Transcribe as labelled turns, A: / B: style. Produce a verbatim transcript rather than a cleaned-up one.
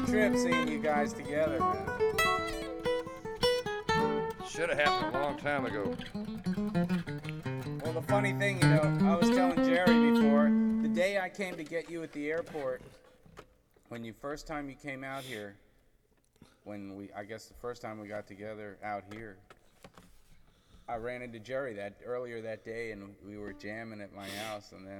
A: trip seeing you guys together, man.
B: Should have happened a long time ago.
A: Well, the funny thing, you know, I was telling Jerry before, the day I came to get you at the airport, when you first time you came out here, when we, I guess the first time we got together out here, I ran into Jerry that earlier that day, and we were jamming at my house, and then